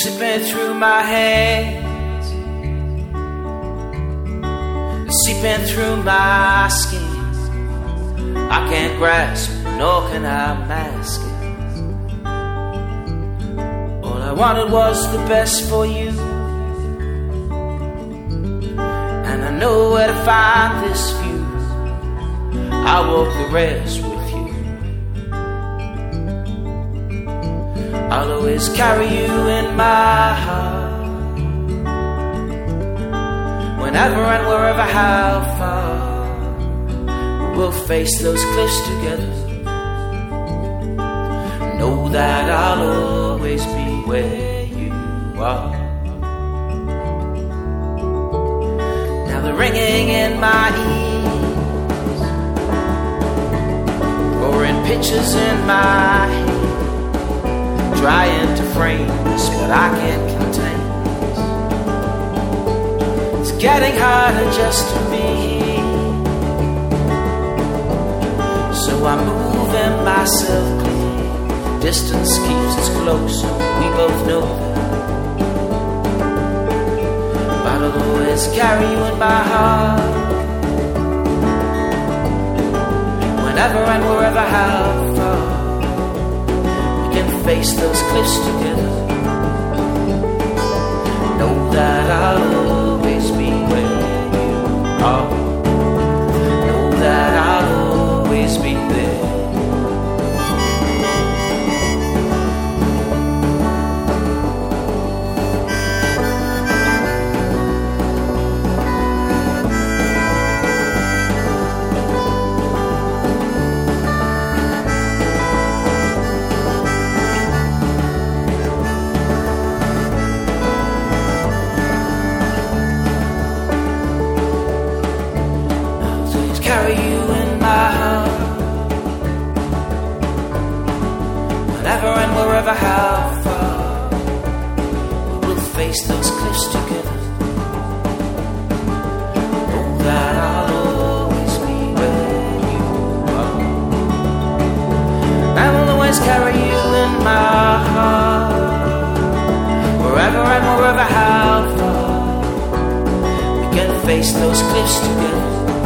slipping through my hands, seeping through my skin. I can't grasp, nor can I mask it. All I wanted was the best for you, and I know where to find this view. I'll walk the rest with you. I'll always carry you in my heart, whenever and wherever, how far. We'll face those cliffs together. Know that I'll always be where you are. Now the ringing in my ears, roaring pictures in my head, trying to frame this, but I can't contain this. It's getting harder just to be here, so I'm moving myself clear. Distance keeps us close, we both know that. But I'll always carry you in my heart, whenever and wherever, how far. Face those cliffs together. Know that I'll always be where you are. Know that I'll always be there. Carry you in my heart, whenever and wherever, how far. We'll face those cliffs together. Know that I'll always be where you are. I will always carry you in my heart, wherever and wherever, how far. We can face those cliffs together.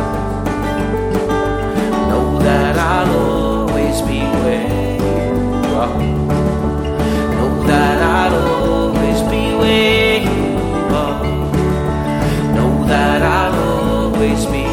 That I'll always be where you are. Know that I'll always be where you are. Know that I'll always be